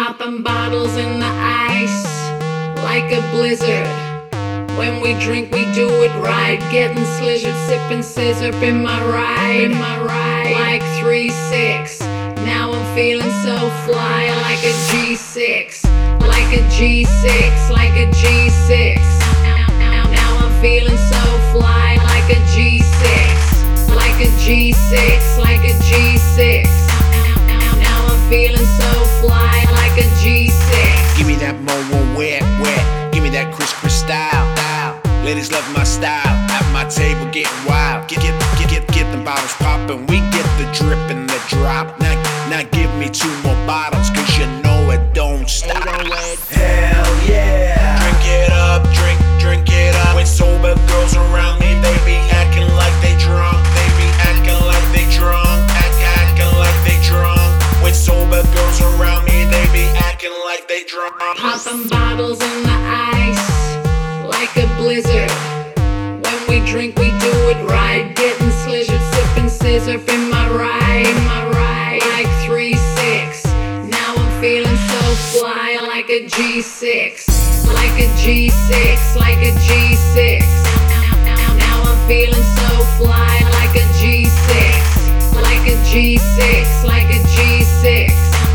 Popping bottles in the ice like a blizzard. When we drink, we do it right. Getting slizzard, sipping scissor in my ride. Like 3-6. Now I'm feeling so fly, like a G6. Like a G6, like a G6. Now I'm feeling so fly, like a G6. Like a G6, like a G6. Now I'm feeling so fly, like a G6. Give me that Momo wet. Give me that Chris style. Ladies love my style. At my table getting wild. Get the bottles poppin'. We get the drip and the drop. Now give me 2 more bottles, cause you know it don't stop. Hell yeah. Drink it up, drink it up. When sober girls around me, they be acting like they drunk. They be acting like they drunk. Acting like they drunk. When sober girls around me, they be acting like they drunk. Popping bottles in the ice like a blizzard. When we drink, we do it right. Getting slizzard, sipping scissor in my ride. Like 3-6. Now I'm feeling so fly, like a G6. Like a G6, like a G6. Now I'm feeling so fly, like a G6. Like a G6, like a G6.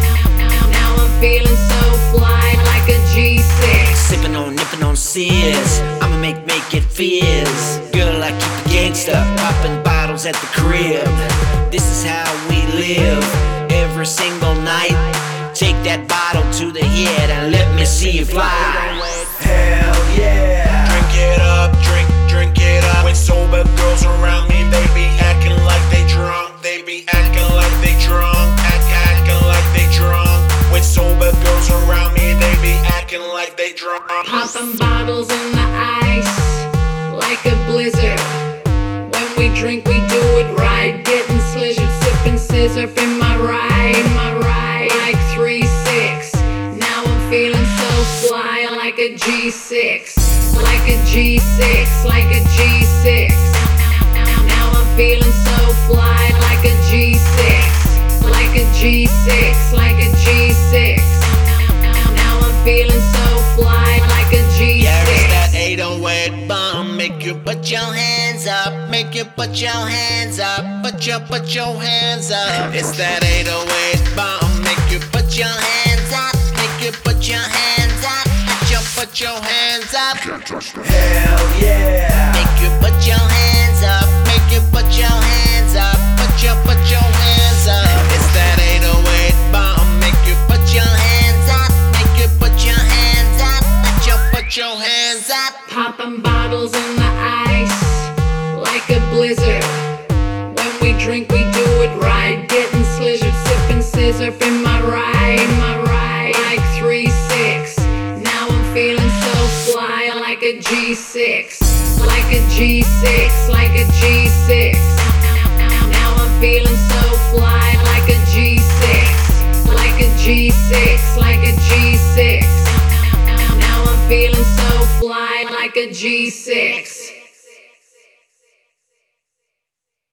Now I'm feeling so fly, like a G6. Sippin' on, nippin' on Sears. I'ma make it fizz. Girl, I keep the gangsta, poppin' bottles at the crib. This is how we live every single night. Take that bottle to the head and let me see you fly. Hell yeah. Drink it up, drink it up. When sober girls around me, they be acting like they drunk. They be acting like they drunk. Acting like they drunk. When sober girls around me, they be acting like they drunk. Popping bottles in the ice like a blizzard. When we drink, we do it right. Getting slizzard, sipping scissor in my ride. Like 3-6. Now I'm feeling so fly, like a G6. Like a G6, like a G6. Now I'm feeling so fly, like a G6. Like a G6, like a G6. Now I'm feeling so fly, like a G6. Yeah, it's that 808 bomb. Make you put your hands up. Make you put your hands up. Put your hands up. It's that 808 bomb. Make you put your hands up. Make you put your hands up. Put your hands up. Hell yeah. Make you put your hands up. Make you put your hands up. Put your hands up. It's that 808 bomb. Make you put your hands up. Make you put your hands up. Put your hands up. Popping bottles in the ice like a blizzard. When we drink, we do it right. Getting slizzard, sipping scissor in my ride. Like 3-6. Now I'm feeling so fly, like a G6. Like a G6, like a G6. Now I'm feeling so fly, like a G6. Like a G6, like a G6. Now I'm feeling so fly, like a G6.